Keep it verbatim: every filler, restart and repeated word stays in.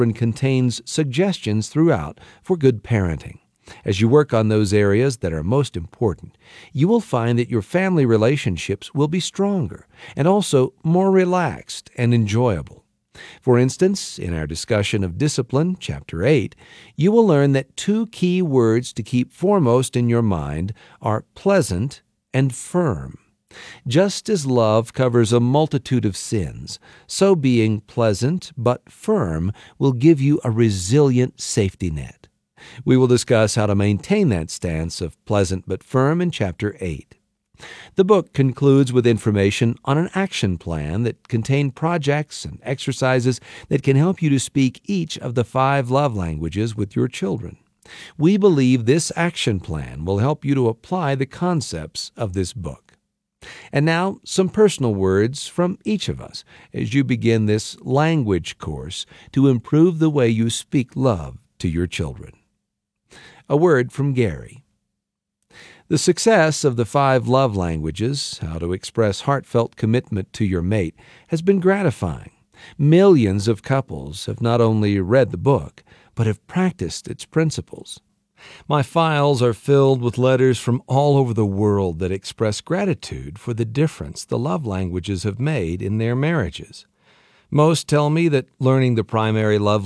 and contains suggestions throughout for good parenting. As you work on those areas that are most important, you will find that your family relationships will be stronger and also more relaxed and enjoyable. For instance, in our discussion of discipline, Chapter eight, you will learn that two key words to keep foremost in your mind are pleasant and firm. Just as love covers a multitude of sins, so being pleasant but firm will give you a resilient safety net. We will discuss how to maintain that stance of pleasant but firm in Chapter eight. The book concludes with information on an action plan that contains projects and exercises that can help you to speak each of the five love languages with your children. We believe this action plan will help you to apply the concepts of this book. And now, some personal words from each of us as you begin this language course to improve the way you speak love to your children. A word from Gary. The success of the five love languages, how to express heartfelt commitment to your mate, has been gratifying. Millions of couples have not only read the book, but have practiced its principles. My files are filled with letters from all over the world that express gratitude for the difference the love languages have made in their marriages. Most tell me that learning the primary love